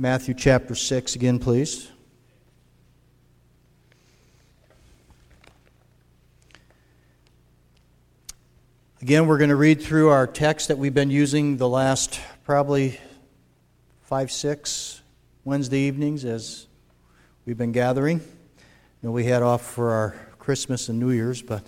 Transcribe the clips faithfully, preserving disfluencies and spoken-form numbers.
Matthew chapter six again, please. Again, we're going to read through our text that we've been using the last probably five, six Wednesday evenings as we've been gathering. You know, we had off for our Christmas and New Year's, but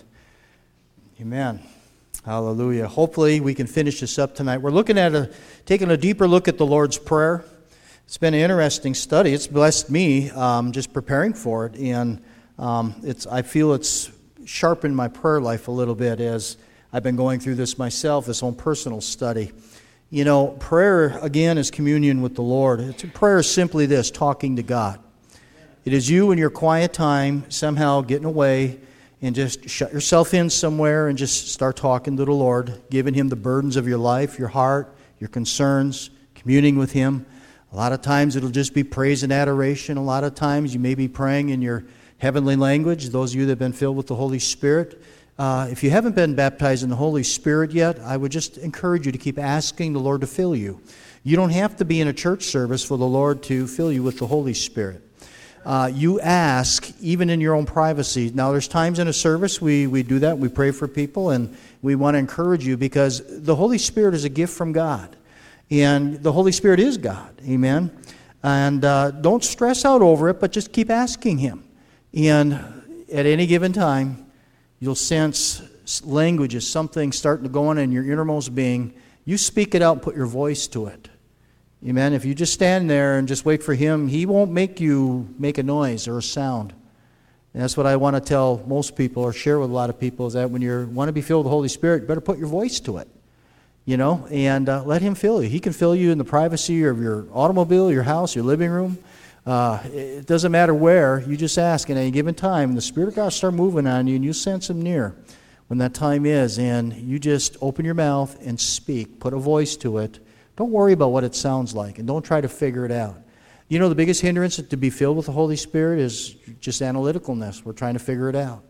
amen. Hallelujah. Hopefully we can finish this up tonight. We're looking at a, taking a deeper look at the Lord's Prayer. It's been an interesting study. It's blessed me um, just preparing for it, and um, it's. I feel it's sharpened my prayer life a little bit as I've been going through this myself, this own personal study. You know, prayer, again, is communion with the Lord. It's, prayer is simply this, talking to God. It is you in your quiet time somehow getting away and just shut yourself in somewhere and just start talking to the Lord, giving Him the burdens of your life, your heart, your concerns, communing with Him. A lot of times it'll just be praise and adoration. A lot of times you may be praying in your heavenly language, those of you that have been filled with the Holy Spirit. Uh, if you haven't been baptized in the Holy Spirit yet, I would just encourage you to keep asking the Lord to fill you. You don't have to be in a church service for the Lord to fill you with the Holy Spirit. Uh, you ask, even in your own privacy. Now, there's times in a service we, we do that. We pray for people, and we want to encourage you because the Holy Spirit is a gift from God. And the Holy Spirit is God. Amen? And uh, don't stress out over it, but just keep asking Him. And at any given time, you'll sense languages, something starting to go on in your innermost being. You speak it out and put your voice to it. Amen. If you just stand there and just wait for Him, He won't make you make a noise or a sound. And that's what I want to tell most people or share with a lot of people is that when you want to be filled with the Holy Spirit, you better put your voice to it. You know, and uh, let Him fill you. He can fill you in the privacy of your automobile, your house, your living room. Uh, it doesn't matter where. You just ask at any given time. And the Spirit of God will start moving on you, and you sense Him near when that time is. And you just open your mouth and speak. Put a voice to it. Don't worry about what it sounds like, and don't try to figure it out. You know, the biggest hindrance to be filled with the Holy Spirit is just analyticalness. We're trying to figure it out.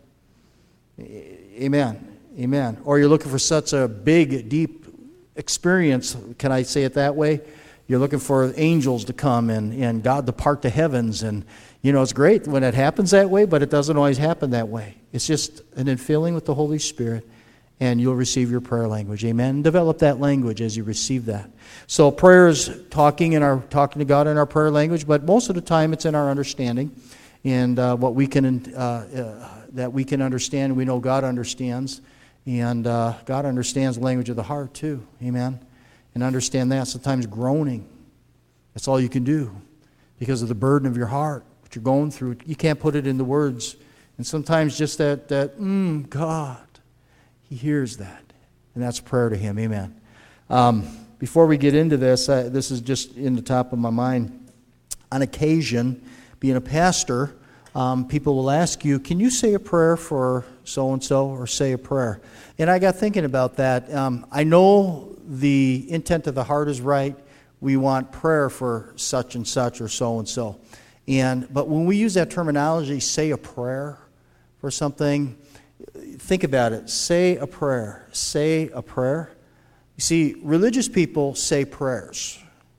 Amen. Amen. Or you're looking for such a big, deep experience, can I say it that way? You're looking for angels to come and, and God to part the heavens. And, you know, it's great when it happens that way, but it doesn't always happen that way. It's just an infilling with the Holy Spirit, and you'll receive your prayer language. Amen. Develop that language as you receive that. So prayer is talking, in our, talking to God in our prayer language, but most of the time it's in our understanding and uh, what we can uh, uh, that we can understand. We know God understands. And uh, God understands the language of the heart too. Amen. And understand that. Sometimes groaning, that's all you can do because of the burden of your heart, what you're going through. You can't put it into words. And sometimes just that, that mm, God, He hears that. And that's prayer to Him. Amen. Um, before we get into this, I, this is just in the top of my mind. On occasion, being a pastor, Um, people will ask you, can you say a prayer for so-and-so or say a prayer? And I got thinking about that. Um, I know the intent of the heart is right. We want prayer for such and such or so-and-so. And but when we use that terminology, say a prayer for something, think about it. Say a prayer. Say a prayer. You see, religious people say prayers.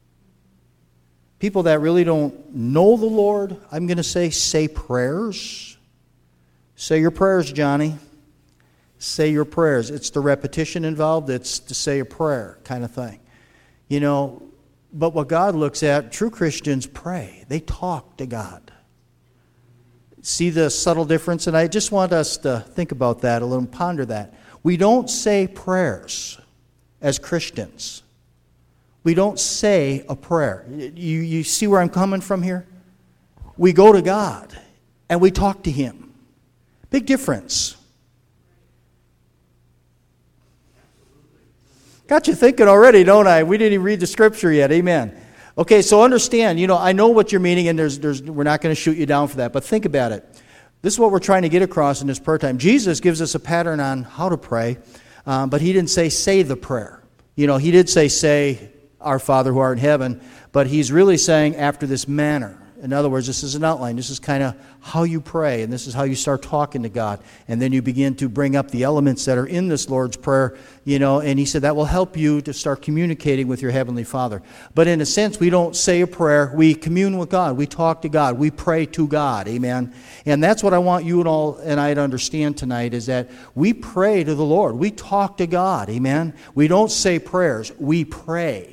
People that really don't know the Lord, I'm going to say, say prayers. Say your prayers, Johnny. Say your prayers. It's the repetition involved. It's to say a prayer kind of thing. You know, but what God looks at, true Christians pray. They talk to God. See the subtle difference? And I just want us to think about that a little and ponder that. We don't say prayers as Christians. We don't say a prayer. You, you see where I'm coming from here? We go to God and we talk to Him. Big difference. Got you thinking already, don't I? We didn't even read the scripture yet. Amen. Okay, so understand, you know, I know what you're meaning, and there's, there's, we're not going to shoot you down for that, but think about it. This is what we're trying to get across in this prayer time. Jesus gives us a pattern on how to pray, um, but He didn't say, say the prayer. You know, He did say, say, Our Father who art in heaven, but He's really saying after this manner. In other words, this is an outline. This is kind of how you pray, and this is how you start talking to God. And then you begin to bring up the elements that are in this Lord's Prayer, you know, and he said that will help you to start communicating with your Heavenly Father. But in a sense, we don't say a prayer. We commune with God. We talk to God. We pray to God. Amen. And that's what I want you and all and I to understand tonight, is that we pray to the Lord. We talk to God. Amen. We don't say prayers. We pray.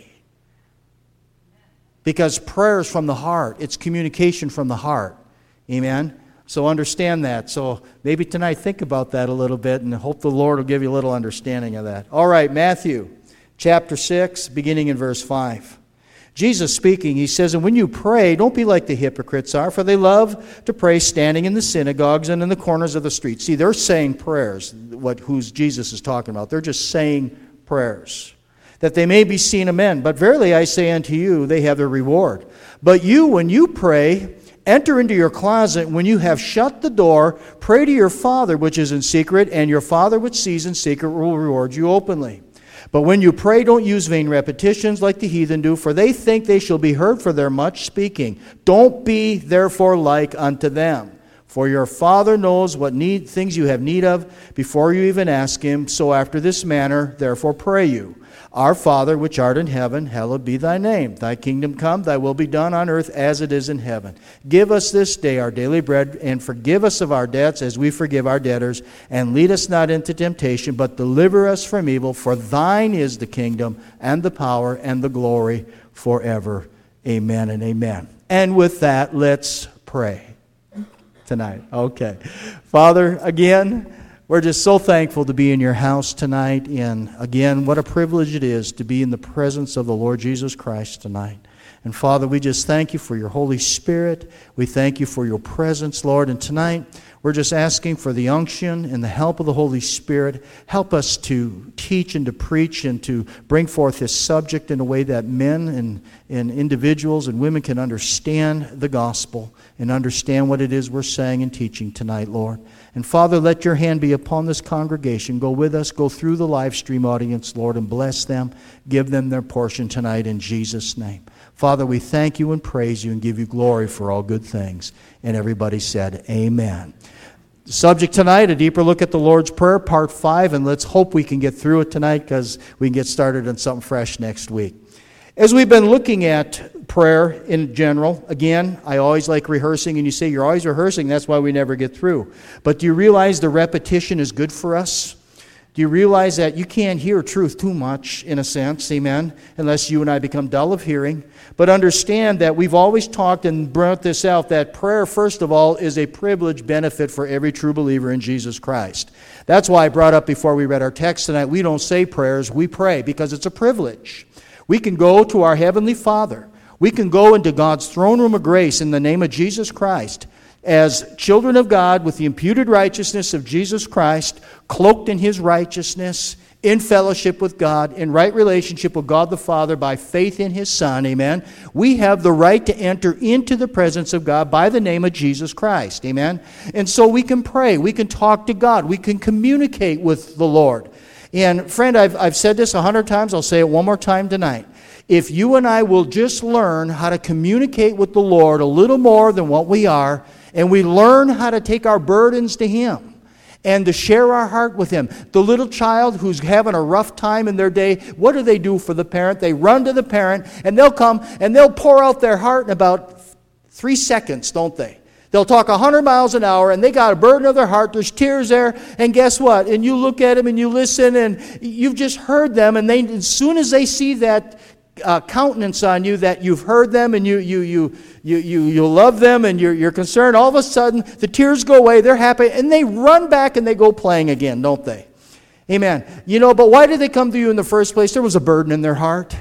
Because prayer is from the heart. It's communication from the heart. Amen? So understand that. So maybe tonight think about that a little bit, and hope the Lord will give you a little understanding of that. All right, Matthew chapter six, beginning in verse five. Jesus speaking, he says, "And when you pray, don't be like the hypocrites are, for they love to pray standing in the synagogues and in the corners of the streets." See, they're saying prayers, what who's Jesus is talking about. They're just saying prayers, that they may be seen of men. But verily I say unto you, they have their reward. But you, when you pray, enter into your closet. When you have shut the door, pray to your Father which is in secret, and your Father which sees in secret will reward you openly. But when you pray, don't use vain repetitions like the heathen do, for they think they shall be heard for their much speaking. Don't be therefore like unto them. For your Father knows what need, things you have need of before you even ask him. So after this manner, therefore pray you. Our Father, which art in heaven, hallowed be thy name. Thy kingdom come, thy will be done on earth as it is in heaven. Give us this day our daily bread, and forgive us of our debts as we forgive our debtors. And lead us not into temptation, but deliver us from evil. For thine is the kingdom, and the power, and the glory forever. Amen and amen. And with that, let's pray tonight. Okay. Father, again, we're just so thankful to be in your house tonight. And again, what a privilege it is to be in the presence of the Lord Jesus Christ tonight. And Father, we just thank you for your Holy Spirit. We thank you for your presence, Lord. And tonight, we're just asking for the unction and the help of the Holy Spirit. Help us to teach and to preach and to bring forth this subject in a way that men and, and individuals and women can understand the gospel and understand what it is we're saying and teaching tonight, Lord. And Father, let your hand be upon this congregation. Go with us. Go through the live stream audience, Lord, and bless them. Give them their portion tonight in Jesus' name. Father, we thank you and praise you and give you glory for all good things. And everybody said, amen. The subject tonight, a deeper look at the Lord's Prayer, part five, and let's hope we can get through it tonight because we can get started on something fresh next week. As we've been looking at prayer in general, again, I always like rehearsing, and you say you're always rehearsing, that's why we never get through. But do you realize the repetition is good for us? Do you realize that you can't hear truth too much, in a sense, amen, unless you and I become dull of hearing? But understand that we've always talked and brought this out, that prayer, first of all, is a privileged benefit for every true believer in Jesus Christ. That's why I brought up before we read our text tonight, we don't say prayers, we pray, because it's a privilege. We can go to our Heavenly Father. We can go into God's throne room of grace in the name of Jesus Christ as children of God with the imputed righteousness of Jesus Christ, cloaked in His righteousness, in fellowship with God, in right relationship with God the Father by faith in His Son, amen. We have the right to enter into the presence of God by the name of Jesus Christ, amen. And so we can pray, we can talk to God, we can communicate with the Lord. And friend, I've, I've said this a hundred times, I'll say it one more time tonight. If you and I will just learn how to communicate with the Lord a little more than what we are, and we learn how to take our burdens to Him and to share our heart with Him. The little child who's having a rough time in their day, what do they do for the parent? They run to the parent, and they'll come and they'll pour out their heart in about three seconds, don't they? They'll talk one hundred miles an hour, and they got a burden of their heart. There's tears there, and guess what? And you look at them, and you listen, and you've just heard them, and they, as soon as they see that uh, countenance on you, that you've heard them, and you you you you you you love them, and you're you're concerned, all of a sudden the tears go away. They're happy, and they run back and they go playing again, don't they? Amen. You know, but why did they come to you in the first place? There was a burden in their heart.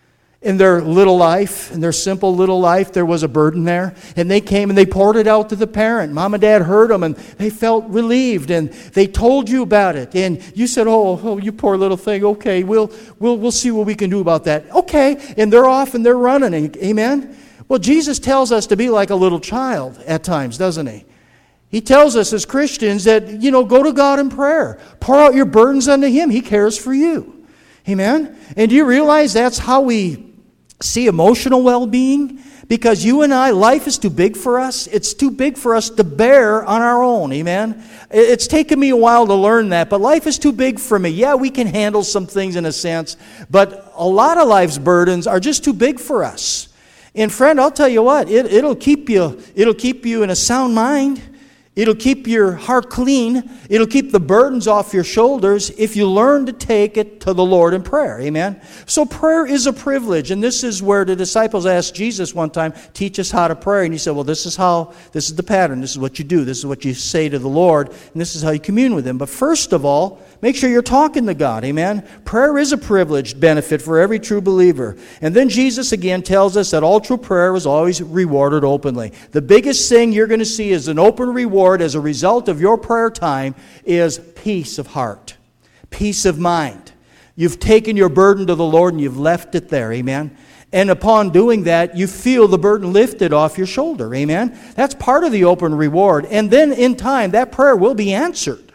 In their little life, in their simple little life, there was a burden there. And they came and they poured it out to the parent. Mom and Dad heard them and they felt relieved and they told you about it. And you said, oh, oh you poor little thing. Okay, we'll, we'll, we'll see what we can do about that. Okay, and they're off and they're running. Amen? Well, Jesus tells us to be like a little child at times, doesn't He? He tells us as Christians that, you know, go to God in prayer. Pour out your burdens unto Him. He cares for you. Amen? And do you realize that's how we See, emotional well-being, because you and I, life is too big for us. It's too big for us to bear on our own, amen? It's taken me a while to learn that, but life is too big for me. Yeah, we can handle some things in a sense, but a lot of life's burdens are just too big for us. And friend, I'll tell you what, it, it'll keep you, it'll keep you in a sound mind. It'll keep your heart clean. It'll keep the burdens off your shoulders if you learn to take it to the Lord in prayer. Amen? So prayer is a privilege. And this is where the disciples asked Jesus one time, teach us how to pray. And he said, well, this is how, this is the pattern. This is what you do. This is what you say to the Lord. And this is how you commune with Him. But first of all, make sure you're talking to God. Amen? Prayer is a privileged benefit for every true believer. And then Jesus again tells us that all true prayer is always rewarded openly. The biggest thing you're going to see is an open reward as a result of your prayer time is peace of heart, peace of mind. You've taken your burden to the Lord and you've left it there, amen? And upon doing that, you feel the burden lifted off your shoulder, amen? That's part of the open reward. And then in time, that prayer will be answered,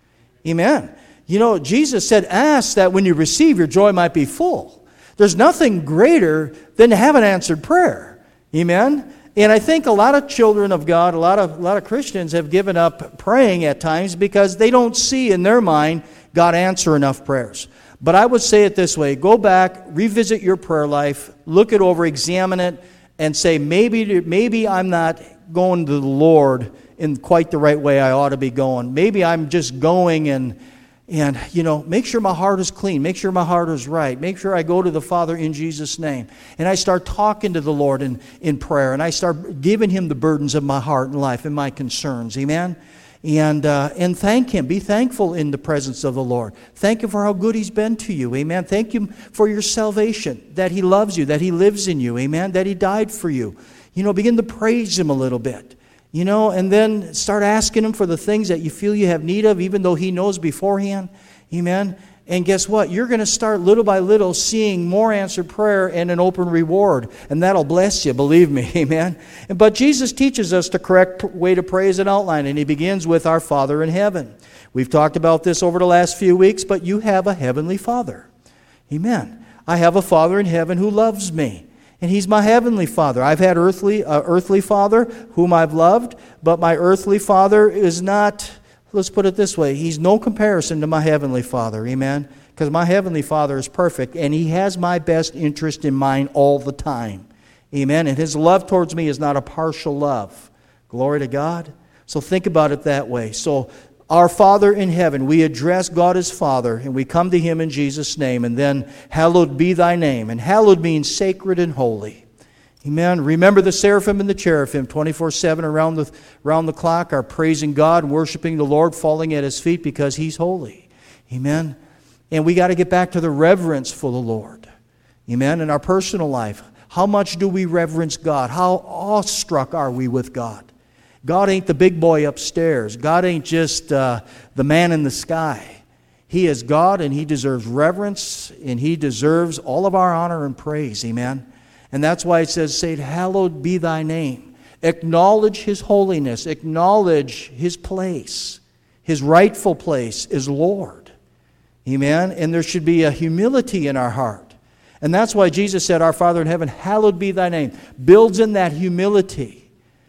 amen? You know, Jesus said, ask that when you receive, your joy might be full. There's nothing greater than to have an answered prayer, amen? And I think a lot of children of God, a lot of, a lot of Christians have given up praying at times because they don't see in their mind God answer enough prayers. But I would say it this way. Go back, revisit your prayer life, look it over, examine it, and say, maybe, maybe I'm not going to the Lord in quite the right way I ought to be going. Maybe I'm just going and... And, you know, make sure my heart is clean. Make sure my heart is right. Make sure I go to the Father in Jesus' name. And I start talking to the Lord in, in prayer. And I start giving Him the burdens of my heart and life and my concerns. Amen? And uh, and thank Him. Be thankful in the presence of the Lord. Thank Him for how good He's been to you. Amen? Thank Him for your salvation, that He loves you, that He lives in you. Amen? That He died for you. You know, begin to praise Him a little bit. You know, and then start asking Him for the things that you feel you have need of, even though He knows beforehand. Amen? And guess what? You're going to start little by little seeing more answered prayer and an open reward. And that'll bless you, believe me. Amen? But Jesus teaches us the correct way to pray as an outline. And He begins with our Father in heaven. We've talked about this over the last few weeks, but you have a heavenly Father. Amen. I have a Father in heaven who loves me. And He's my heavenly Father. I've had earthly, uh, earthly father whom I've loved, but my earthly Father is not, let's put it this way, He's no comparison to my heavenly Father, amen? Because my heavenly Father is perfect, and He has my best interest in mind all the time, amen? And His love towards me is not a partial love. Glory to God. So think about it that way. So our Father in heaven, we address God as Father, and we come to Him in Jesus' name, and then, hallowed be Thy name. And hallowed means sacred and holy. Amen. Remember the seraphim and the cherubim, twenty-four seven around the, around the clock, are praising God, worshiping the Lord, falling at His feet because He's holy. Amen. And we got to get back to the reverence for the Lord. Amen. In our personal life, how much do we reverence God? How awestruck are we with God? God ain't the big boy upstairs. God ain't just uh, the man in the sky. He is God, and He deserves reverence, and He deserves all of our honor and praise. Amen? And that's why it says, say, hallowed be Thy name. Acknowledge His holiness. Acknowledge His place. His rightful place is Lord. Amen? And there should be a humility in our heart. And that's why Jesus said, our Father in heaven, hallowed be Thy name. Builds in that humility.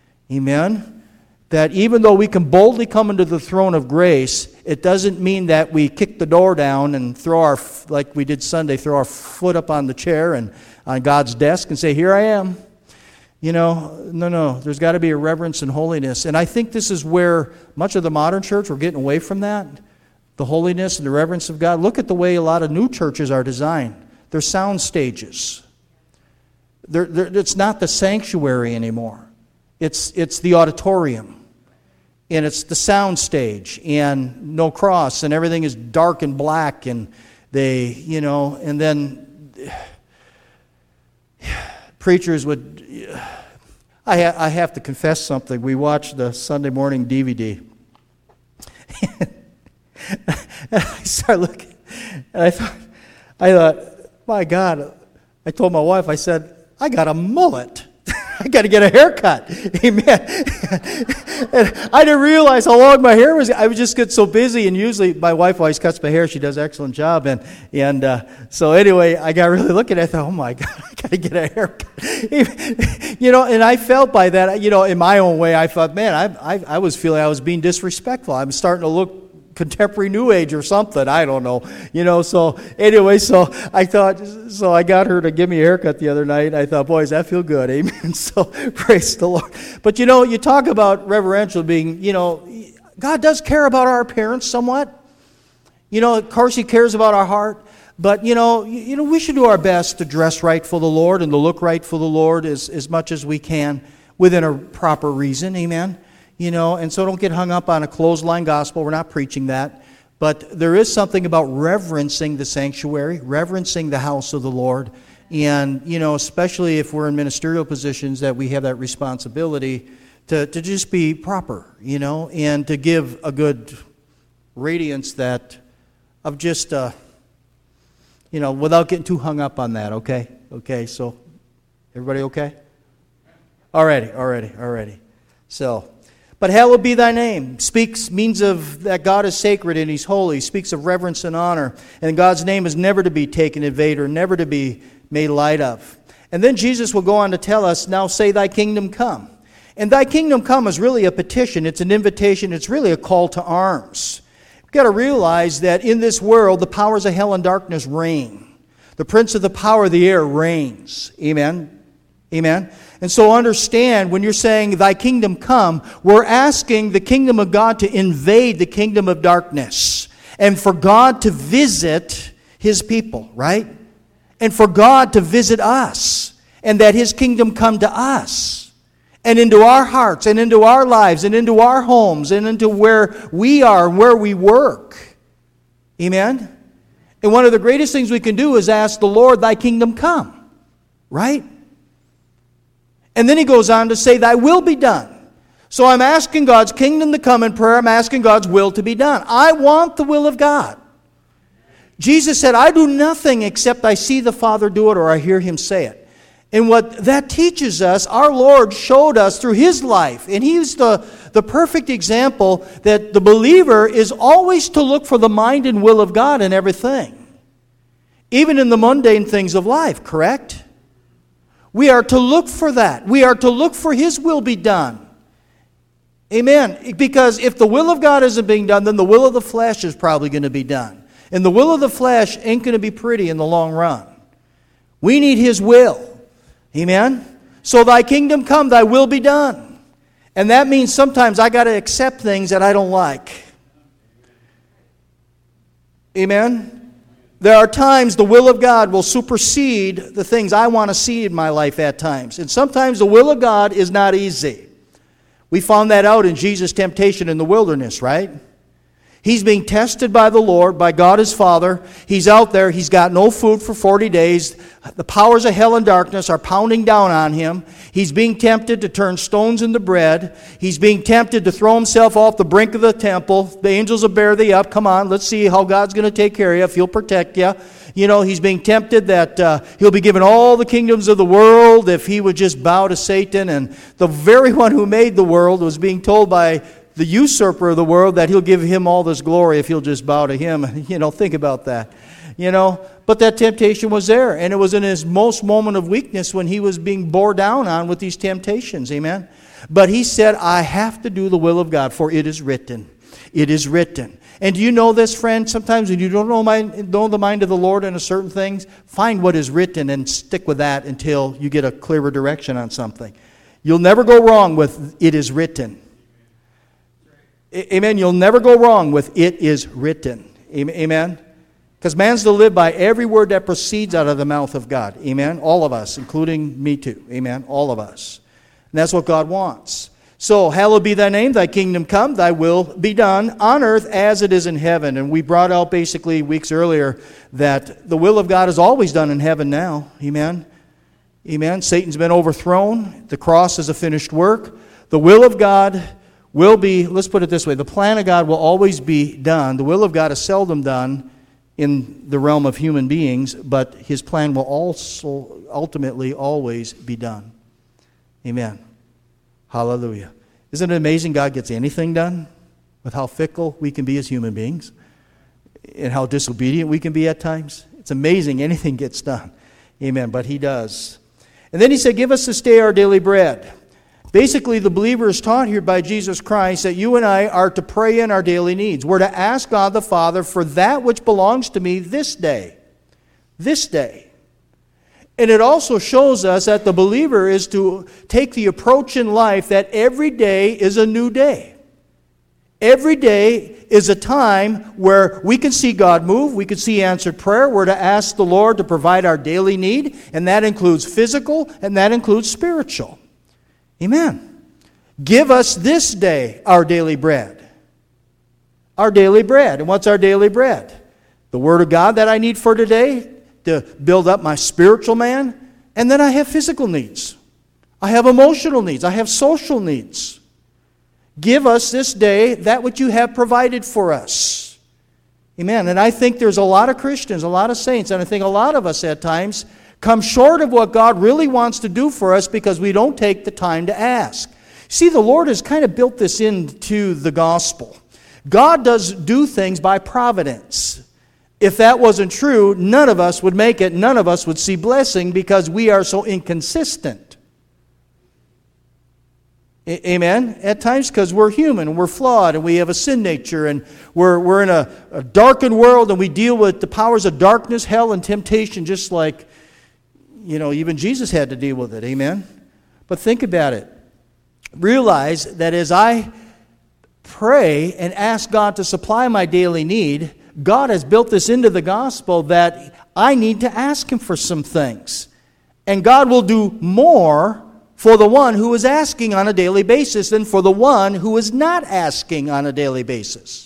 Amen? That even though we can boldly come into the throne of grace, it doesn't mean that we kick the door down and throw our, like we did Sunday, throw our foot up on the chair and on God's desk and say, here I am. You know, no, no. There's got to be a reverence and holiness. And I think this is where much of the modern church, we're getting away from that. The holiness and the reverence of God. Look at the way a lot of new churches are designed. They're sound stages. They're, they're, it's not the sanctuary anymore. It's, it's the auditorium. And it's the sound stage, and no cross, and everything is dark and black, and they, you know, and then preachers would, I, ha, I have to confess something. We watched the Sunday morning D V D. And I started looking, and I thought, I thought, my God, I told my wife, I said, I got a mullet. I got to get a haircut. Amen. And I didn't realize how long my hair was. I would just get so busy, and usually my wife always cuts my hair. She does an excellent job. And and uh, so anyway, I got really looking at it. I thought, oh my God, I got to get a haircut. You know, and I felt by that, you know, in my own way, I thought, man, I, I, I was feeling I was being disrespectful. I'm starting to look contemporary New Age or something. I don't know. You know, so anyway, so I thought, so I got her to give me a haircut the other night. I thought, boy, does that feel good. Amen. So praise the Lord. But you know, you talk about reverential being, you know, God does care about our appearance somewhat. You know, of course He cares about our heart. But, you know, you, you know, we should do our best to dress right for the Lord and to look right for the Lord as, as much as we can within a proper reason. Amen. You know, and so don't get hung up on a clothesline gospel. We're not preaching that. But there is something about reverencing the sanctuary, reverencing the house of the Lord. And, you know, especially if we're in ministerial positions, that we have that responsibility to, to just be proper, you know, and to give a good radiance that of just, uh, you know, without getting too hung up on that, okay? Okay, so everybody okay? Already, already, already. So... But hallowed be thy name. Speaks, means of that God is sacred and He's holy. Speaks of reverence and honor. And God's name is never to be taken in vain or never to be made light of. And then Jesus will go on to tell us, now say thy kingdom come. And thy kingdom come is really a petition. It's an invitation. It's really a call to arms. We've got to realize that in this world, the powers of hell and darkness reign. The prince of the power of the air reigns. Amen. Amen. And so understand, when you're saying, thy kingdom come, we're asking the kingdom of God to invade the kingdom of darkness. And for God to visit His people, right? And for God to visit us. And that His kingdom come to us. And into our hearts, and into our lives, and into our homes, and into where we are, and where we work. Amen? And one of the greatest things we can do is ask the Lord, thy kingdom come. Right? And then He goes on to say, thy will be done. So I'm asking God's kingdom to come in prayer. I'm asking God's will to be done. I want the will of God. Jesus said, I do nothing except I see the Father do it or I hear Him say it. And what that teaches us, our Lord showed us through His life. And He's the, the perfect example that the believer is always to look for the mind and will of God in everything. Even in the mundane things of life, correct? We are to look for that. We are to look for His will be done. Amen. Because if the will of God isn't being done, then the will of the flesh is probably going to be done. And the will of the flesh ain't going to be pretty in the long run. We need His will. Amen. So thy kingdom come, thy will be done. And that means sometimes I got to accept things that I don't like. Amen. There are times the will of God will supersede the things I want to see in my life at times. And sometimes the will of God is not easy. We found that out in Jesus' temptation in the wilderness, right? He's being tested by the Lord, by God His Father. He's out there. He's got no food for forty days. The powers of hell and darkness are pounding down on Him. He's being tempted to turn stones into bread. He's being tempted to throw himself off the brink of the temple. The angels will bear thee up. Come on, let's see how God's going to take care of you, if He'll protect you. You know, he's being tempted that uh, he'll be given all the kingdoms of the world if he would just bow to Satan. And the very one who made the world was being told by the usurper of the world that He'll give him all this glory if he'll just bow to Him. You know, think about that. You know, but that temptation was there. And it was in his most moment of weakness when he was being bore down on with these temptations. Amen. But he said, I have to do the will of God, for it is written. It is written. And do you know this, friend? Sometimes when you don't know, mind, know the mind of the Lord in a certain things, find what is written and stick with that until you get a clearer direction on something. You'll never go wrong with it is written. Amen. You'll never go wrong with it is written. Amen. Because man's to live by every word that proceeds out of the mouth of God. Amen. All of us, including me too. Amen. All of us. And that's what God wants. So, hallowed be thy name, thy kingdom come, thy will be done on earth as it is in heaven. And we brought out basically weeks earlier that the will of God is always done in heaven now. Amen. Amen. Satan's been overthrown. The cross is a finished work. The will of God will be, let's put it this way, the plan of God will always be done. The will of God is seldom done in the realm of human beings, but His plan will also ultimately always be done. Amen. Hallelujah. Isn't it amazing God gets anything done with how fickle we can be as human beings and how disobedient we can be at times? It's amazing anything gets done. Amen. But He does. And then He said, give us this day our daily bread. Basically, the believer is taught here by Jesus Christ that you and I are to pray in our daily needs. We're to ask God the Father for that which belongs to me this day. This day. And it also shows us that the believer is to take the approach in life that every day is a new day. Every day is a time where we can see God move, we can see answered prayer. We're to ask the Lord to provide our daily need, and that includes physical and that includes spiritual. Amen. Give us this day our daily bread. Our daily bread. And what's our daily bread? The Word of God that I need for today to build up my spiritual man. And then I have physical needs. I have emotional needs. I have social needs. Give us this day that which you have provided for us. Amen. And I think there's a lot of Christians, a lot of saints, and I think a lot of us at times come short of what God really wants to do for us because we don't take the time to ask. See, the Lord has kind of built this into the gospel. God does do things by providence. If that wasn't true, none of us would make it. None of us would see blessing because we are so inconsistent. A- Amen? At times because we're human and we're flawed and we have a sin nature and we're, we're in a, a darkened world and we deal with the powers of darkness, hell, and temptation just like, you know, even Jesus had to deal with it. Amen? But think about it. Realize that as I pray and ask God to supply my daily need, God has built this into the gospel that I need to ask Him for some things. And God will do more for the one who is asking on a daily basis than for the one who is not asking on a daily basis.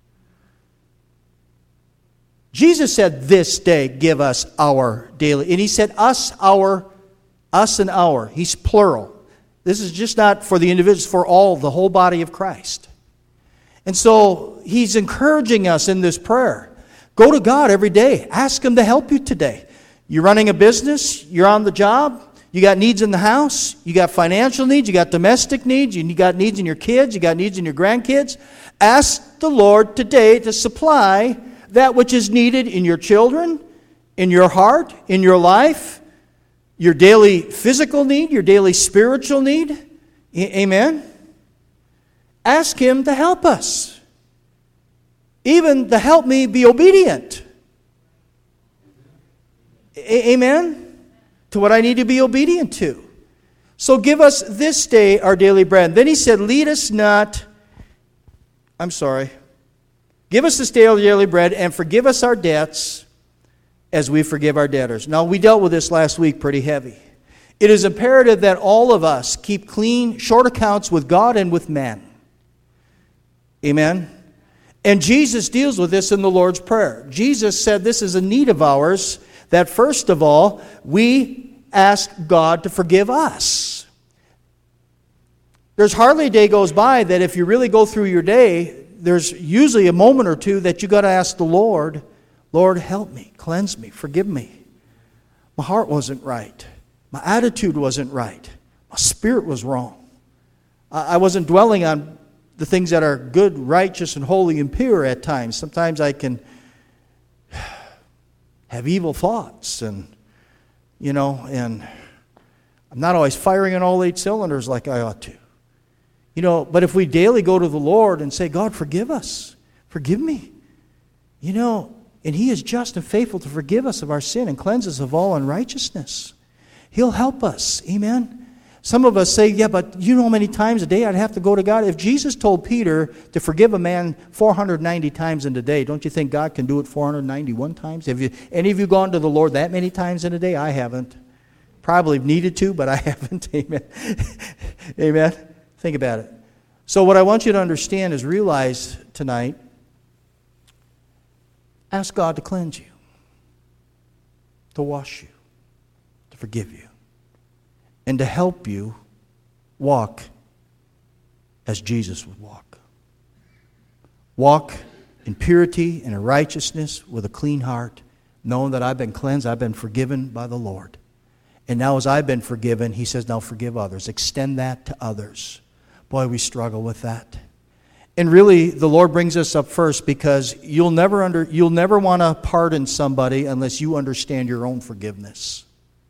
Jesus said, this day give us our daily. And He said us, our, us and our. He's plural. This is just not for the individuals, for all, the whole body of Christ. And so He's encouraging us in this prayer. Go to God every day. Ask Him to help you today. You're running a business. You're on the job. You got needs in the house. You got financial needs. You got domestic needs. You got needs in your kids. You got needs in your grandkids. Ask the Lord today to supply that which is needed in your children, in your heart, in your life, your daily physical need, your daily spiritual need. Amen? Ask Him to help us. Even to help me be obedient. Amen? To what I need to be obedient to. So give us this day our daily bread. Then He said, lead us not, I'm sorry, give us this day our daily bread and forgive us our debts as we forgive our debtors. Now, we dealt with this last week pretty heavy. It is imperative that all of us keep clean, short accounts with God and with man. Amen? And Jesus deals with this in the Lord's Prayer. Jesus said this is a need of ours, that first of all, we ask God to forgive us. There's hardly a day goes by that if you really go through your day, there's usually a moment or two that you got to ask the Lord, Lord, help me, cleanse me, forgive me. My heart wasn't right. My attitude wasn't right. My spirit was wrong. I wasn't dwelling on the things that are good, righteous, and holy and pure at times. Sometimes I can have evil thoughts and, you know, and I'm not always firing on all eight cylinders like I ought to. You know, but if we daily go to the Lord and say, God, forgive us. Forgive me. You know, and He is just and faithful to forgive us of our sin and cleanse us of all unrighteousness. He'll help us. Amen? Some of us say, yeah, but you know how many times a day I'd have to go to God? If Jesus told Peter to forgive a man four hundred ninety times in a day, don't you think God can do it four hundred ninety-one times? Have you, any of you gone to the Lord that many times in a day? I haven't. Probably needed to, but I haven't. Amen. Amen. Think about it. So what I want you to understand is realize tonight, ask God to cleanse you, to wash you, to forgive you, and to help you walk as Jesus would walk. Walk in purity and in righteousness with a clean heart, knowing that I've been cleansed, I've been forgiven by the Lord. And now as I've been forgiven, he says, now forgive others. Extend that to others. Boy, we struggle with that. And really, the Lord brings us up first because you'll never under you'll never want to pardon somebody unless you understand your own forgiveness.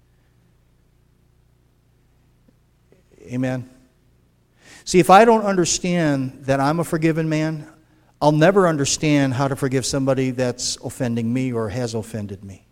Amen. See, if I don't understand that I'm a forgiven man, I'll never understand how to forgive somebody that's offending me or has offended me.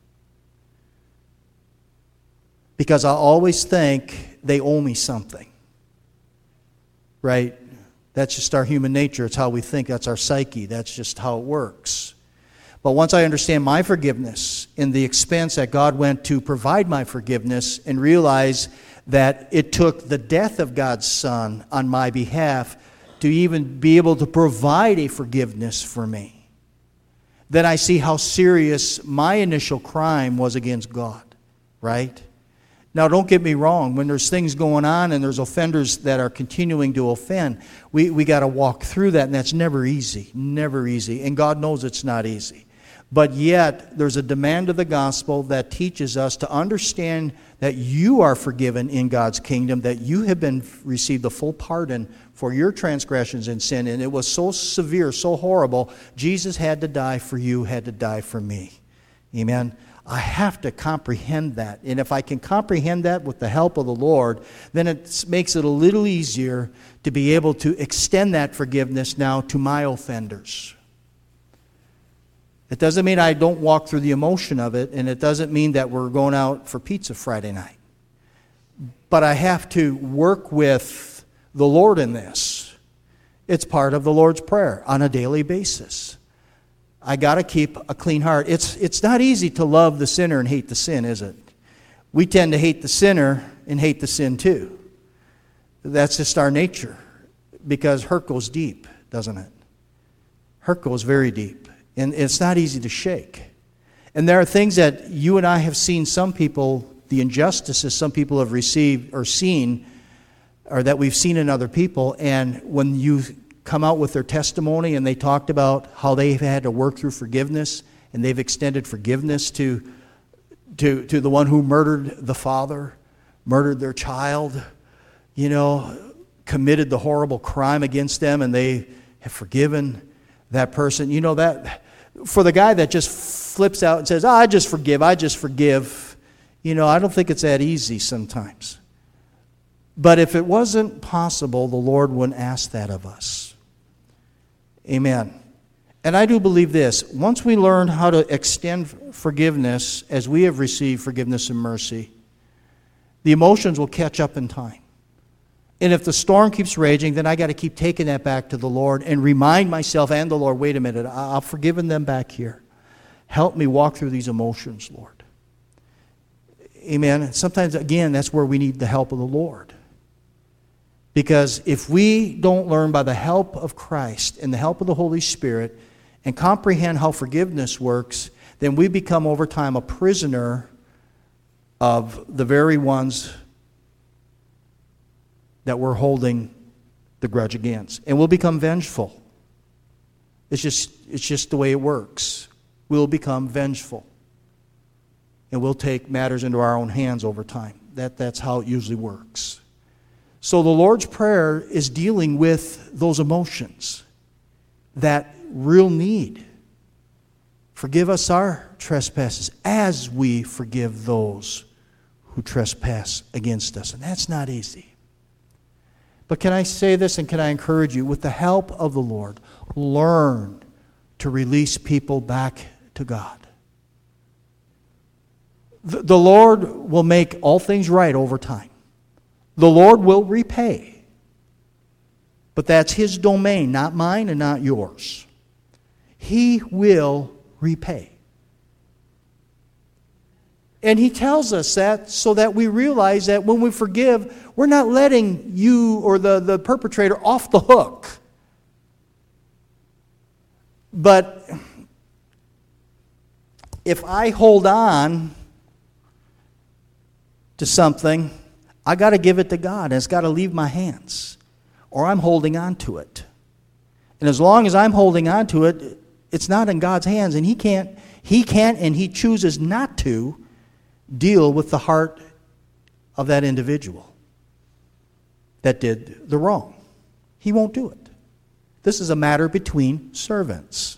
Because I always think they owe me something. Right? That's just our human nature. It's how we think. That's our psyche. That's just how it works. But once I understand my forgiveness and the expense that God went to provide my forgiveness and realize that it took the death of God's Son on my behalf to even be able to provide a forgiveness for me, then I see how serious my initial crime was against God. Right? Now, don't get me wrong. When there's things going on and there's offenders that are continuing to offend, we, we got to walk through that, and that's never easy. Never easy. And God knows it's not easy. But yet, there's a demand of the gospel that teaches us to understand that you are forgiven in God's kingdom, that you have been received the full pardon for your transgressions and sin. And it was so severe, so horrible, Jesus had to die for you, had to die for me. Amen. I have to comprehend that. And if I can comprehend that with the help of the Lord, then it makes it a little easier to be able to extend that forgiveness now to my offenders. It doesn't mean I don't walk through the emotion of it, and it doesn't mean that we're going out for pizza Friday night. But I have to work with the Lord in this. It's part of the Lord's Prayer on a daily basis. I got to keep a clean heart. It's it's not easy to love the sinner and hate the sin, is it? We tend to hate the sinner and hate the sin too. That's just our nature, because hurt goes deep, doesn't it? Hurt goes very deep, and it's not easy to shake. And there are things that you and I have seen some people, the injustices some people have received or seen, or that we've seen in other people, and when you come out with their testimony and they talked about how they've had to work through forgiveness and they've extended forgiveness to, to, to the one who murdered the father, murdered their child, you know, committed the horrible crime against them, and they have forgiven that person. You know, that for the guy that just flips out and says, oh, I just forgive, I just forgive, you know, I don't think it's that easy sometimes. But if it wasn't possible, the Lord wouldn't ask that of us. Amen. And I do believe this. Once we learn how to extend forgiveness as we have received forgiveness and mercy, the emotions will catch up in time. And if the storm keeps raging, then I got to keep taking that back to the Lord and remind myself and the Lord, wait a minute, I've forgiven them back here. Help me walk through these emotions, Lord. Amen. And sometimes, again, that's where we need the help of the Lord. Because if we don't learn by the help of Christ and the help of the Holy Spirit and comprehend how forgiveness works, then we become over time a prisoner of the very ones that we're holding the grudge against. And we'll become vengeful. It's just, it's just the way it works. We'll become vengeful. And we'll take matters into our own hands over time. That, that's how it usually works. So the Lord's Prayer is dealing with those emotions, that real need. Forgive us our trespasses as we forgive those who trespass against us. And that's not easy. But can I say this, and can I encourage you, with the help of the Lord, learn to release people back to God. The, the Lord will make all things right over time. The Lord will repay. But that's His domain, not mine and not yours. He will repay. And He tells us that so that we realize that when we forgive, we're not letting you or the, the perpetrator off the hook. But if I hold on to something, I got to give it to God, and it's got to leave my hands, or I'm holding on to it. And as long as I'm holding on to it, it's not in God's hands, and He can't, He can't, and He chooses not to deal with the heart of that individual that did the wrong. He won't do it. This is a matter between servants.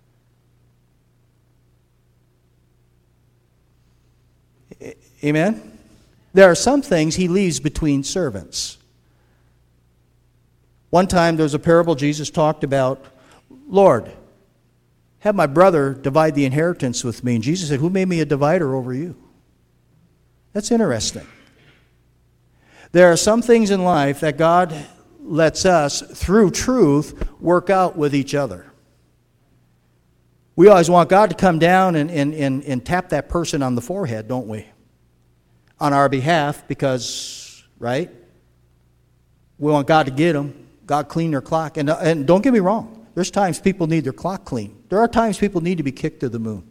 Amen? There are some things he leaves between servants. One time there was a parable Jesus talked about, Lord, have my brother divide the inheritance with me. And Jesus said, who made me a divider over you? That's interesting. There are some things in life that God lets us, through truth, work out with each other. We always want God to come down and, and, and, and tap that person on the forehead, don't we? On our behalf, because, right? We want God to get them. God clean their clock. And, and don't get me wrong. There's times people need their clock cleaned. There are times people need to be kicked to the moon.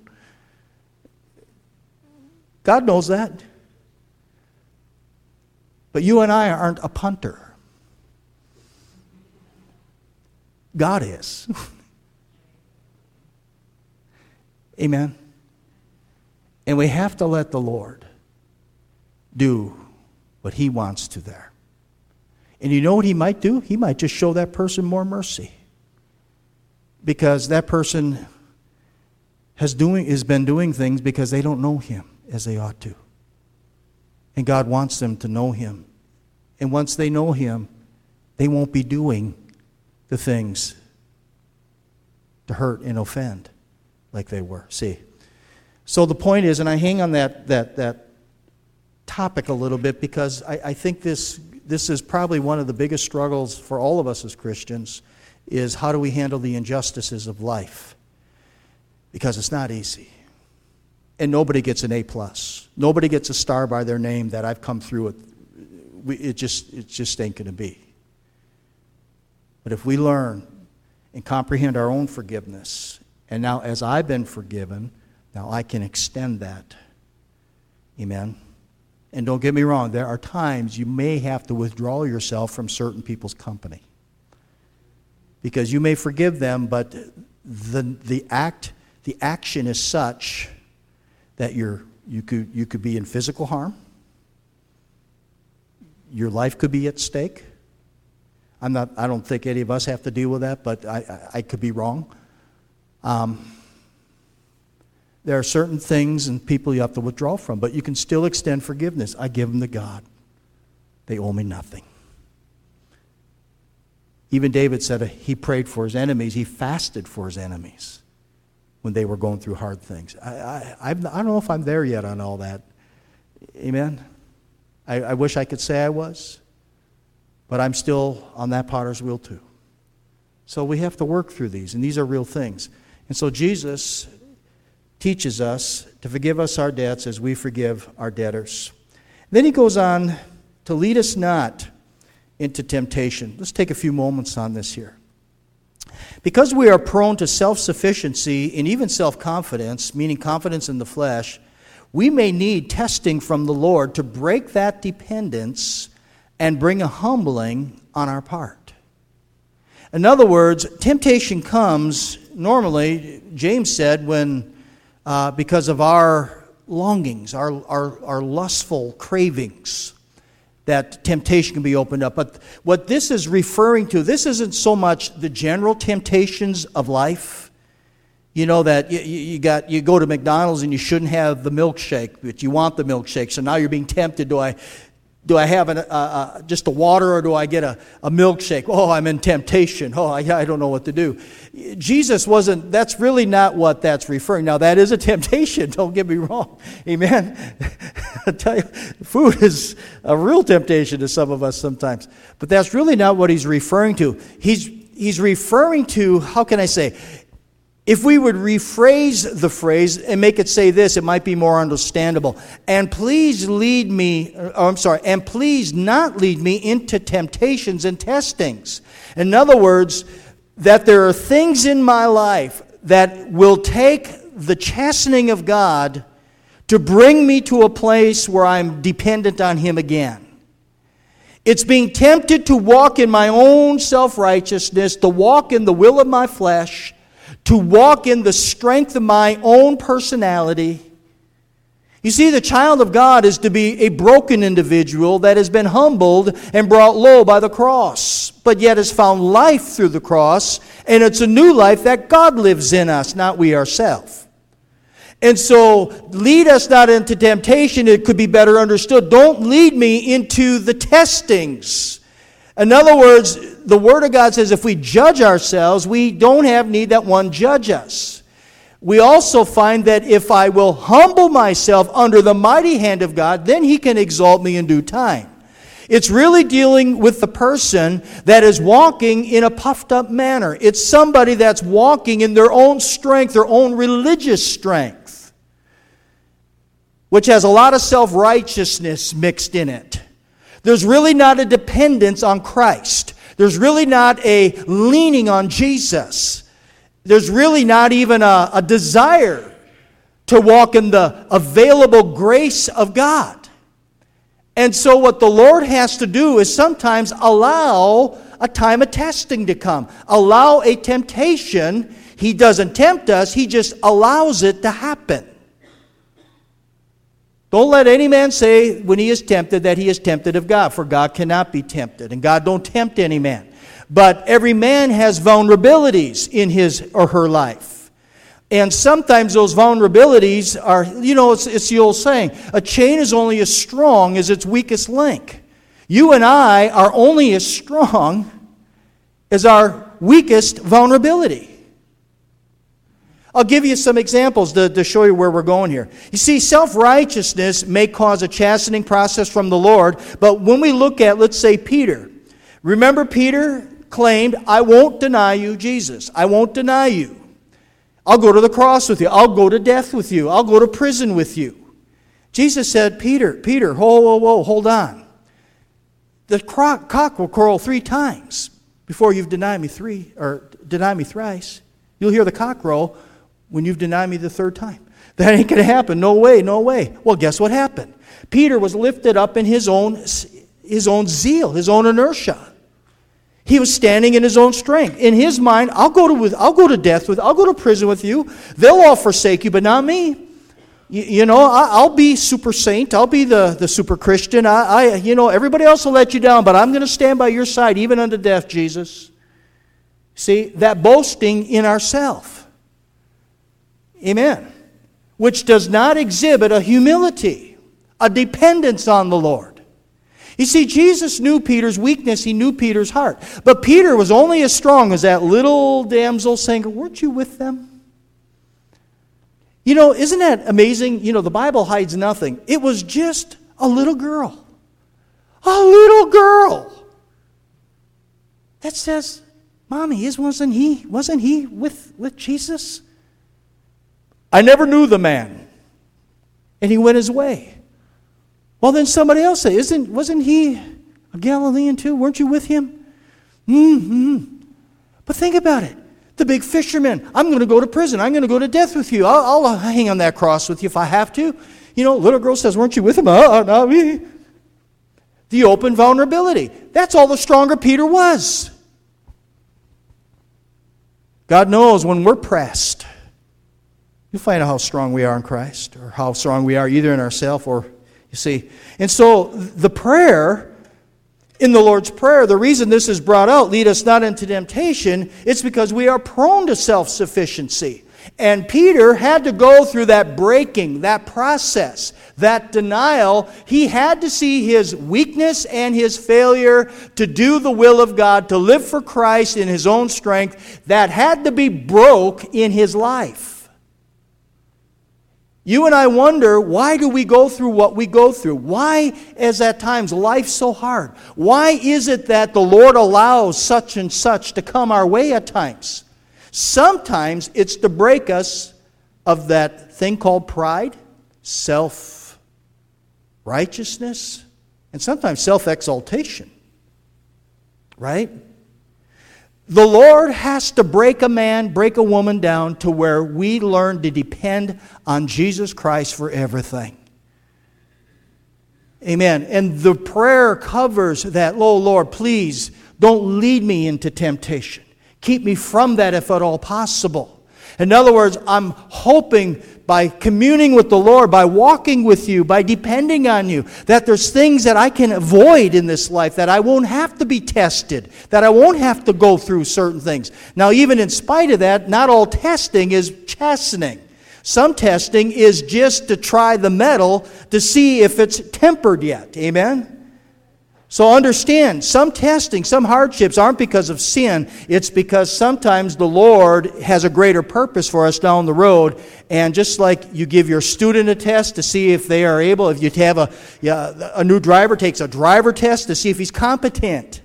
God knows that. But you and I aren't a punter. God is. Amen. And we have to let the Lord do what he wants to there. And you know what he might do? He might just show that person more mercy. Because that person has doing has been doing things because they don't know him as they ought to. And God wants them to know him. And once they know him, they won't be doing the things to hurt and offend like they were. See? So the point is, and I hang on that that that topic a little bit because I, I think this this is probably one of the biggest struggles for all of us as Christians, is how do we handle the injustices of life? Because it's not easy. And nobody gets an A plus. Nobody gets a star by their name that I've come through it. We, it just it just ain't going to be. But if we learn and comprehend our own forgiveness, and now as I've been forgiven, now I can extend that. Amen. And don't get me wrong, there are times you may have to withdraw yourself from certain people's company. Because you may forgive them, but the the act the action is such that you're you could you could be in physical harm. Your life could be at stake. I'm not I don't think any of us have to deal with that, but I, I, I could be wrong. Um, there are certain things and people you have to withdraw from, but you can still extend forgiveness. I give them to God. They owe me nothing. Even David said he prayed for his enemies. He fasted for his enemies when they were going through hard things. I, I, I don't know if I'm there yet on all that. Amen? I, I wish I could say I was, but I'm still on that potter's wheel too. So we have to work through these, and these are real things. And so Jesus teaches us to forgive us our debts as we forgive our debtors. Then he goes on to lead us not into temptation. Let's take a few moments on this here. Because we are prone to self-sufficiency and even self-confidence, meaning confidence in the flesh, we may need testing from the Lord to break that dependence and bring a humbling on our part. In other words, temptation comes normally, James said, when uh, because of our longings, our, our, our lustful cravings, that temptation can be opened up. But what this is referring to, this isn't so much the general temptations of life. You know that you, you got you go to McDonald's and you shouldn't have the milkshake, but you want the milkshake. So now you're being tempted. Do I do I have an, uh, uh, just a water or do I get a, a milkshake? Oh, I'm in temptation. Oh, I, I don't know what to do. Jesus wasn't, that's really not what that's referring. Now, that is a temptation. Don't get me wrong. Amen. I tell you, food is a real temptation to some of us sometimes. But that's really not what he's referring to. He's, he's referring to, how can I say, if we would rephrase the phrase and make it say this, it might be more understandable. And please lead me, oh, I'm sorry, and please not lead me into temptations and testings. In other words, that there are things in my life that will take the chastening of God to bring me to a place where I'm dependent on Him again. It's being tempted to walk in my own self-righteousness, to walk in the will of my flesh, to walk in the strength of my own personality. You see, the child of God is to be a broken individual that has been humbled and brought low by the cross, but yet has found life through the cross, and it's a new life that God lives in us, not we ourselves. And so, lead us not into temptation. It could be better understood. Don't lead me into the testings. In other words, the Word of God says if we judge ourselves, we don't have need that one judge us. We also find that if I will humble myself under the mighty hand of God, then He can exalt me in due time. It's really dealing with the person that is walking in a puffed up manner. It's somebody that's walking in their own strength, their own religious strength, which has a lot of self-righteousness mixed in it. There's really not a dependence on Christ. There's really not a leaning on Jesus. There's really not even a, a desire to walk in the available grace of God. And so what the Lord has to do is sometimes allow a time of testing to come. Allow a temptation. He doesn't tempt us. He just allows it to happen. Don't let any man say when he is tempted that he is tempted of God, for God cannot be tempted, and God don't tempt any man. But every man has vulnerabilities in his or her life. And sometimes those vulnerabilities are, you know, it's, it's the old saying, a chain is only as strong as its weakest link. You and I are only as strong as our weakest vulnerability. I'll give you some examples to, to show you where we're going here. You see, self-righteousness may cause a chastening process from the Lord, but when we look at, let's say, Peter. Remember, Peter claimed, I won't deny you, Jesus. I won't deny you. I'll go to the cross with you. I'll go to death with you. I'll go to prison with you. Jesus said, Peter, Peter, whoa, whoa, whoa, hold on. The cock will crow three times before you've denied me three, or denied me thrice. You'll hear the cock crow when you've denied me the third time. That ain't going to happen. No way, no way. Well, guess what happened? Peter was lifted up in his own, his own zeal, his own inertia. He was standing in his own strength. In his mind, I'll go to with, I'll go to death with, I'll go to prison with you. They'll all forsake you, but not me. You, you know, I, I'll be super saint. I'll be the, the super Christian. I, I, you know, everybody else will let you down, but I'm going to stand by your side, even unto death, Jesus. See, that boasting in ourself. Amen. Which does not exhibit a humility, a dependence on the Lord. You see, Jesus knew Peter's weakness. He knew Peter's heart. But Peter was only as strong as that little damsel saying, weren't you with them? You know, isn't that amazing? You know, the Bible hides nothing. It was just a little girl. A little girl. That says, Mommy, is wasn't he, wasn't he with, with Jesus? I never knew the man. And he went his way. Well, then somebody else said, Isn't, wasn't he a Galilean too? Weren't you with him? Mm-hmm. But think about it. The big fisherman, I'm going to go to prison. I'm going to go to death with you. I'll, I'll hang on that cross with you if I have to. You know, little girl says, weren't you with him? Oh, not me. The open vulnerability. That's all the stronger Peter was. God knows when we're pressed, you'll find out how strong we are in Christ, or how strong we are either in ourselves or, you see. And so the prayer, in the Lord's Prayer, the reason this is brought out, lead us not into temptation, it's because we are prone to self-sufficiency. And Peter had to go through that breaking, that process, that denial. He had to see his weakness and his failure to do the will of God, to live for Christ in his own strength. That had to be broke in his life. You and I wonder, why do we go through what we go through? Why is at times life so hard? Why is it that the Lord allows such and such to come our way at times? Sometimes it's to break us of that thing called pride, self-righteousness, and sometimes self-exaltation. Right? The Lord has to break a man, break a woman down to where we learn to depend on Jesus Christ for everything. Amen. And the prayer covers that, oh Lord, please don't lead me into temptation. Keep me from that if at all possible. In other words, I'm hoping by communing with the Lord, by walking with you, by depending on you, that there's things that I can avoid in this life, that I won't have to be tested, that I won't have to go through certain things. Now, even in spite of that, not all testing is chastening. Some testing is just to try the metal to see if it's tempered yet. Amen? So understand, some testing, some hardships aren't because of sin. It's because sometimes the Lord has a greater purpose for us down the road. And just like you give your student a test to see if they are able, if you have a, yeah, a new driver takes a driver test to see if he's competent.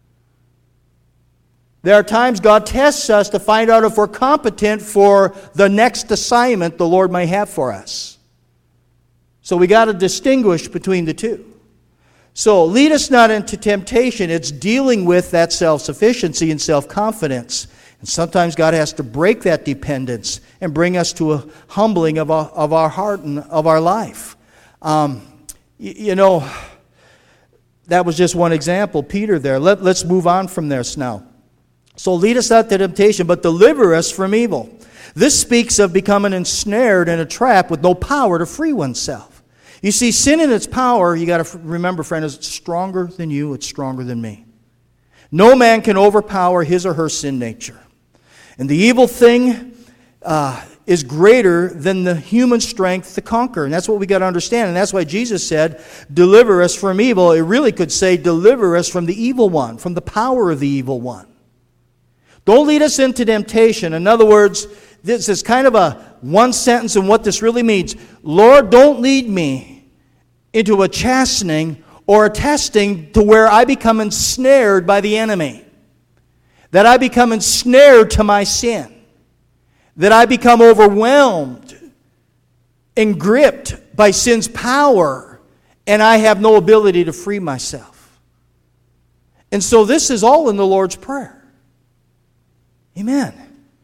There are times God tests us to find out if we're competent for the next assignment the Lord may have for us. So we got to distinguish between the two. So, lead us not into temptation. It's dealing with that self-sufficiency and self-confidence. And sometimes God has to break that dependence and bring us to a humbling of our, of our heart and of our life. Um, you, you know, that was just one example, Peter there. Let, let's move on from this now. So, lead us not to temptation, but deliver us from evil. This speaks of becoming ensnared in a trap with no power to free oneself. You see, sin in its power, you got to remember, friend, is stronger than you, it's stronger than me. No man can overpower his or her sin nature. And the evil thing uh, is greater than the human strength to conquer. And that's what we got to understand. And that's why Jesus said, deliver us from evil. It really could say, deliver us from the evil one, from the power of the evil one. Don't lead us into temptation. In other words, this is kind of a one sentence in what this really means. Lord, don't lead me into a chastening or a testing to where I become ensnared by the enemy. That I become ensnared to my sin. That I become overwhelmed and gripped by sin's power and I have no ability to free myself. And so this is all in the Lord's Prayer. Amen.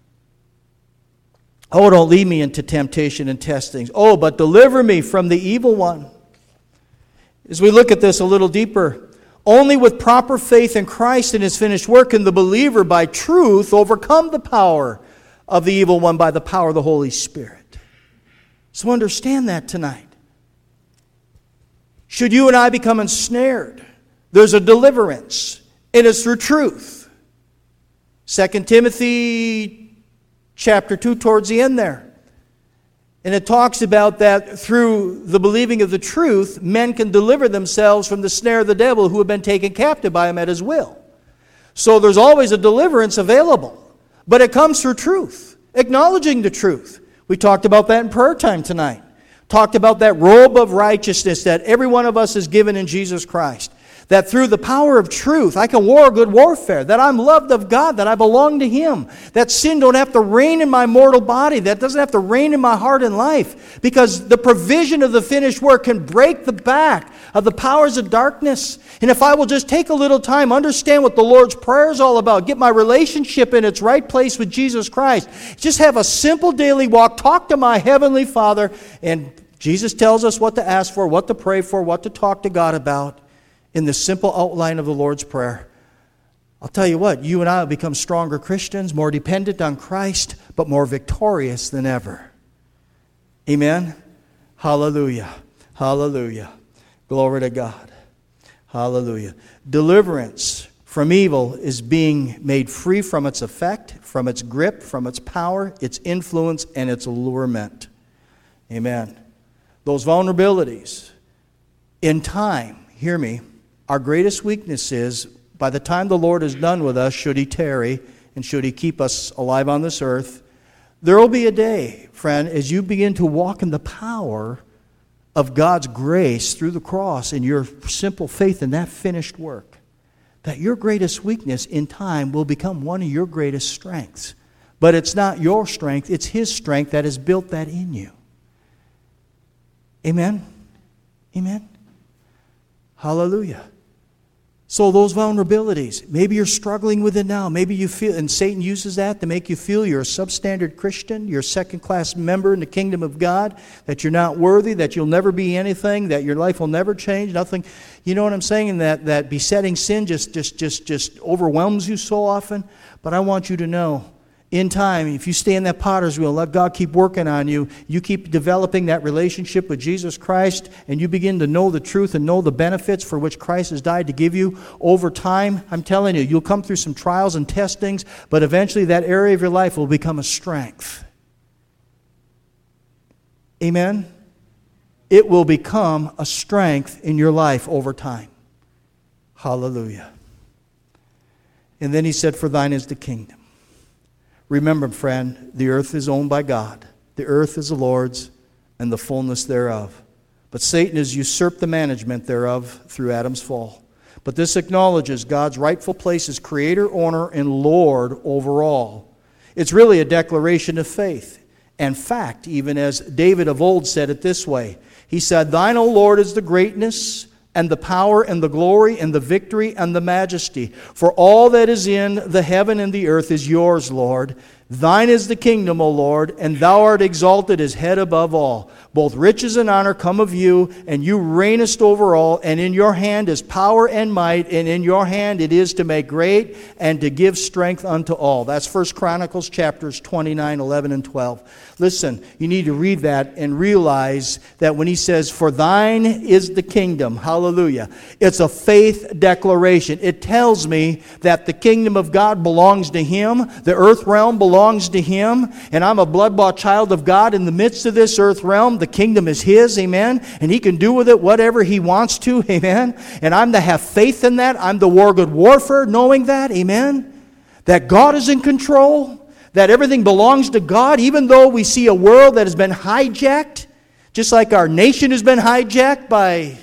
Oh, don't lead me into temptation and testings. Oh, but deliver me from the evil one. As we look at this a little deeper, only with proper faith in Christ and His finished work can the believer by truth overcome the power of the evil one by the power of the Holy Spirit. So understand that tonight. Should you and I become ensnared, there's a deliverance, and it's through truth. Second Timothy chapter two, towards the end there. And it talks about that through the believing of the truth, men can deliver themselves from the snare of the devil who have been taken captive by him at his will. So there's always a deliverance available. But it comes through truth, acknowledging the truth. We talked about that in prayer time tonight. Talked about that robe of righteousness that every one of us is given in Jesus Christ. That through the power of truth, I can war a good warfare. That I'm loved of God. That I belong to Him. That sin don't have to reign in my mortal body. That doesn't have to reign in my heart and life. Because the provision of the finished work can break the back of the powers of darkness. And if I will just take a little time, understand what the Lord's Prayer is all about, get my relationship in its right place with Jesus Christ, just have a simple daily walk, talk to my Heavenly Father, and Jesus tells us what to ask for, what to pray for, what to talk to God about. In the simple outline of the Lord's Prayer, I'll tell you what, you and I will become stronger Christians, more dependent on Christ, but more victorious than ever. Amen? Hallelujah. Hallelujah. Glory to God. Hallelujah. Deliverance from evil is being made free from its effect, from its grip, from its power, its influence, and its allurement. Amen. Those vulnerabilities, in time, hear me, our greatest weakness is, by the time the Lord is done with us, should He tarry, and should He keep us alive on this earth, there will be a day, friend, as you begin to walk in the power of God's grace through the cross and your simple faith in that finished work, that your greatest weakness in time will become one of your greatest strengths. But it's not your strength, it's His strength that has built that in you. Amen? Amen? Hallelujah. So those vulnerabilities, maybe you're struggling with it now. Maybe you feel, and Satan uses that to make you feel you're a substandard Christian, you're a second-class member in the kingdom of God, that you're not worthy, that you'll never be anything, that your life will never change, nothing. You know what I'm saying? And that, that besetting sin just, just, just, just overwhelms you so often. But I want you to know, In time, if you stay in that potter's wheel, let God keep working on you, you keep developing that relationship with Jesus Christ, and you begin to know the truth and know the benefits for which Christ has died to give you, over time, I'm telling you, you'll come through some trials and testings, but eventually that area of your life will become a strength. Amen? It will become a strength in your life over time. Hallelujah. And then he said, for thine is the kingdom. Remember, friend, the earth is owned by God. The earth is the Lord's and the fullness thereof. But Satan has usurped the management thereof through Adam's fall. But this acknowledges God's rightful place as creator, owner, and Lord over all. It's really a declaration of faith and fact, even as David of old said it this way. He said, thine, O Lord, is the greatness and the power and the glory and the victory and the majesty. For all that is in the heaven and the earth is yours, Lord. Thine is the kingdom, O Lord, and thou art exalted as head above all. Both riches and honor come of you, and you reignest over all, and in your hand is power and might, and in your hand it is to make great and to give strength unto all. That's First Chronicles chapters twenty-nine, eleven, and twelve. Listen, you need to read that and realize that when he says, for thine is the kingdom, hallelujah, it's a faith declaration. It tells me that the kingdom of God belongs to him, the earth realm belongs belongs to him, and I'm a blood-bought child of God in the midst of this earth realm. The kingdom is his, amen, and he can do with it whatever he wants to, amen, and I'm to have faith in that. I'm to war good warfare knowing that, amen, that God is in control, that everything belongs to God, even though we see a world that has been hijacked, just like our nation has been hijacked by,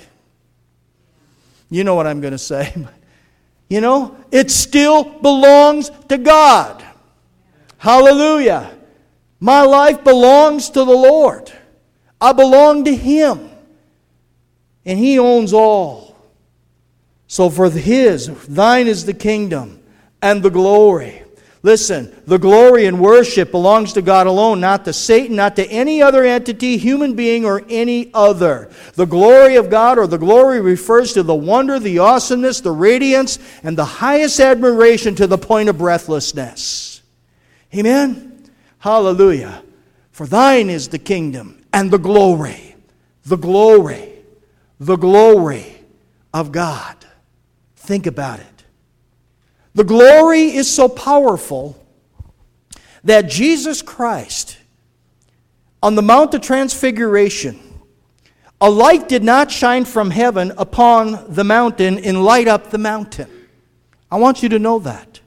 you know what I'm going to say, you know, it still belongs to God. Hallelujah. My life belongs to the Lord. I belong to him. And he owns all. So for his, thine is the kingdom and the glory. Listen, the glory and worship belongs to God alone, not to Satan, not to any other entity, human being, or any other. The glory of God, or the glory, refers to the wonder, the awesomeness, the radiance, and the highest admiration to the point of breathlessness. Amen? Hallelujah. For thine is the kingdom and the glory, the glory, the glory of God. Think about it. The glory is so powerful that Jesus Christ, on the Mount of Transfiguration, a light did not shine from heaven upon the mountain and light up the mountain. I want you to know that.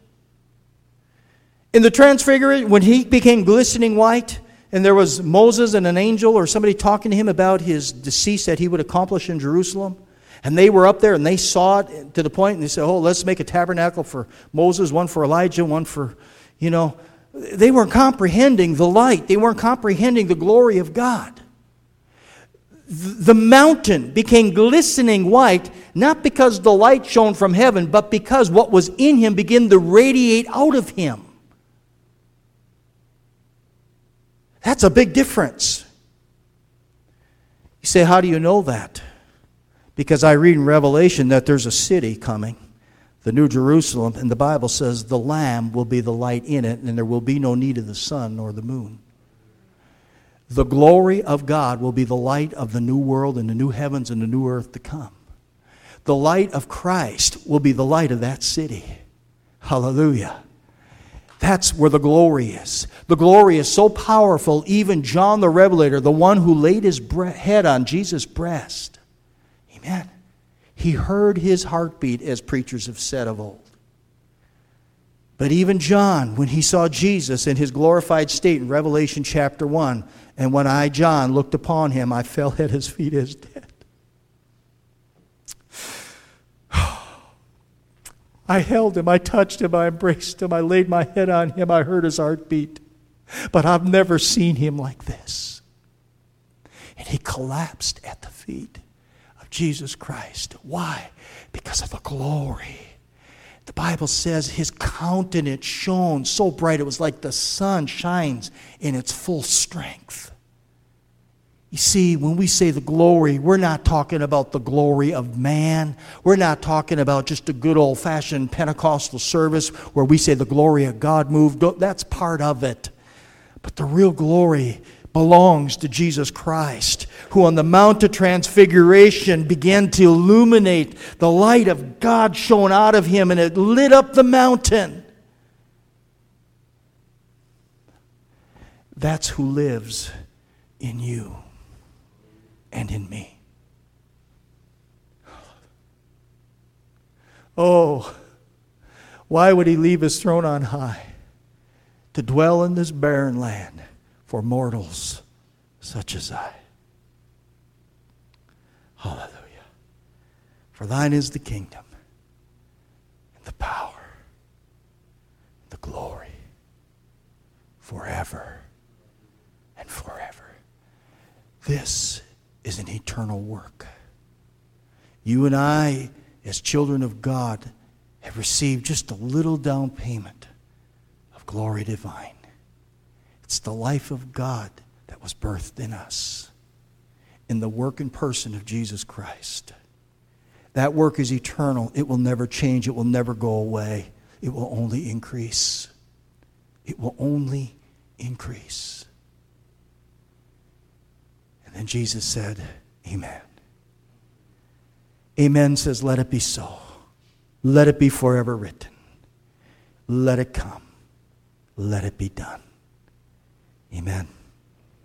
In the Transfiguration, when he became glistening white, and there was Moses and an angel or somebody talking to him about his decease that he would accomplish in Jerusalem, and they were up there and they saw it to the point, and they said, oh, let's make a tabernacle for Moses, one for Elijah, one for, you know, they weren't comprehending the light. They weren't comprehending the glory of God. The mountain became glistening white, not because the light shone from heaven, but because what was in him began to radiate out of him. That's a big difference. You say, how do you know that? Because I read in Revelation that there's a city coming, the New Jerusalem, and the Bible says the Lamb will be the light in it, and there will be no need of the sun nor the moon. The glory of God will be the light of the new world and the new heavens and the new earth to come. The light of Christ will be the light of that city. Hallelujah. That's where the glory is. The glory is so powerful, even John the Revelator, the one who laid his bre- head on Jesus' breast, amen, he heard his heartbeat, as preachers have said of old. But even John, when he saw Jesus in his glorified state in Revelation chapter one, and when I, John, looked upon him, I fell at his feet as dead. I held him, I touched him, I embraced him, I laid my head on him, I heard his heartbeat. But I've never seen him like this. And he collapsed at the feet of Jesus Christ. Why? Because of the glory. The Bible says his countenance shone so bright it was like the sun shines in its full strength. You see, when we say the glory, we're not talking about the glory of man. We're not talking about just a good old-fashioned Pentecostal service where we say the glory of God moved. That's part of it. But the real glory belongs to Jesus Christ, who on the Mount of Transfiguration began to illuminate. The light of God shone out of him, and it lit up the mountain. That's who lives in you and in me. Oh, why would he leave his throne on high to dwell in this barren land for mortals such as I? Hallelujah. For thine is the kingdom and the power, the glory, forever and forever. This is an eternal work. You and I, as children of God, have received just a little down payment of glory divine. It's the life of God that was birthed in us in the work and person of Jesus Christ. That work is eternal. It will never change. It will never go away. It will only increase. It will only increase. And then Jesus said, amen. Amen says, let it be so. Let it be forever written. Let it come. Let it be done. Amen.